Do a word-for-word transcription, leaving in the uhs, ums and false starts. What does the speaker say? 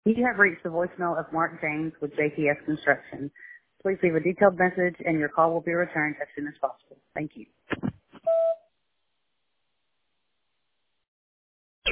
You have reached the voicemail of Mark James with J T S Construction. Please leave a detailed message and your call will be returned as soon as possible. Thank you.